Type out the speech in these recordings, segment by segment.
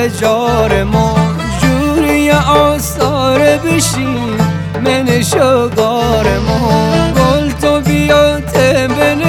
جار ما جوری آثار بشین من شگار ما گل تو بیاته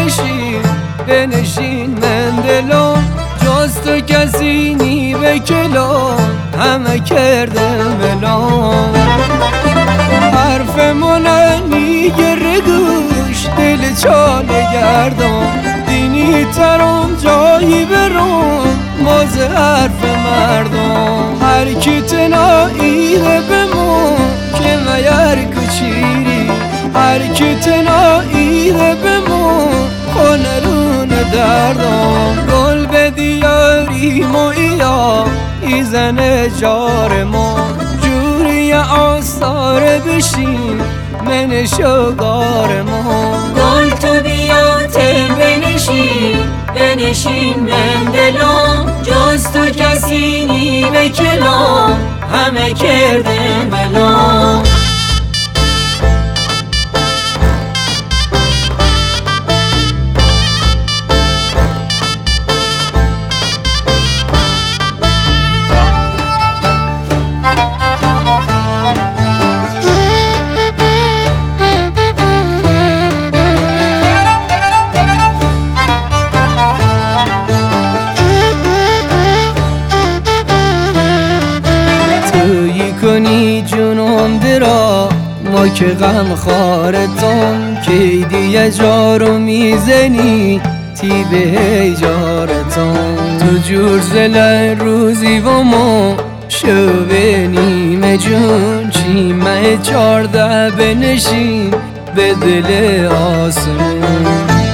بنشین من دلم جز تو کسی نی به کلام همه کردم بلام حرف من میگره گوش دل چاله گردم دینی ترم جایی برم باز حرف مردم هر کی تناییده بمون که میر کچیری هر کی تناییده بمون خونرون دردم گل به دیاری مویا ایزن جار ما جوری آثار بشین من شگار ما گل تو بیاته بنشین من دلم جز تو کسی نی به کلام همه کرده بلام کنی جونم درا ما که غم خارتون که دیگه جارو میزنی تی به هیجارتون تو جور زل روزی و ما شو بینیم جون چیمه 14 بنشین به دل آسمون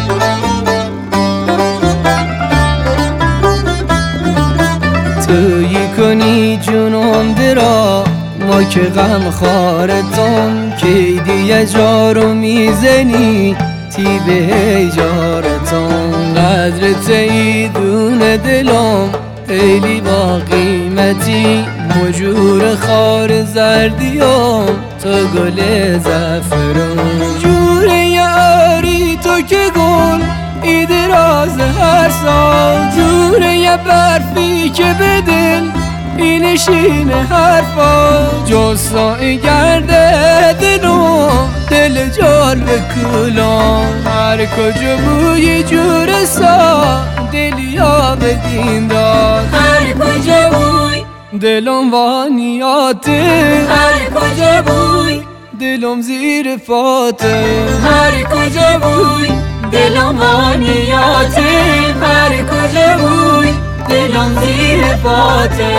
تویی کنی جونم درا ما که غم خارتون که دیگه جارو میزنی تی به هیجارتون قدرت ایدون دلم خیلی با قیمتی مجور خار زردیم تو گل زفرون جور یاری تو که گل ایده راز هر سال جور یه برفی که به دل اینشین حرفا جستایی گرده دلم دل جال به کلام هر کجا بوی جور سا دلی ها به دین داد هر کجا بوی دلم وانیاته هر کجا بوی دلم زیر فاته هر کجا بوی دلم وانیاته هر کجا بوی دلم زیر فاته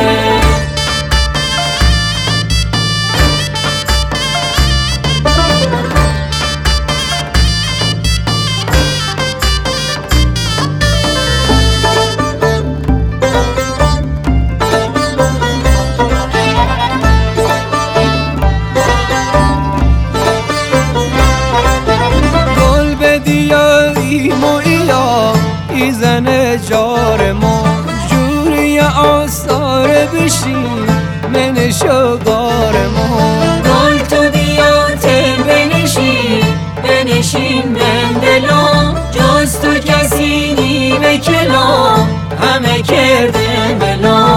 ایزن جار ما جوری آثار بشین من شگار ما گل تو بیاته بنشین من دلم جز تو کسی نی به کلام همه کرده بلام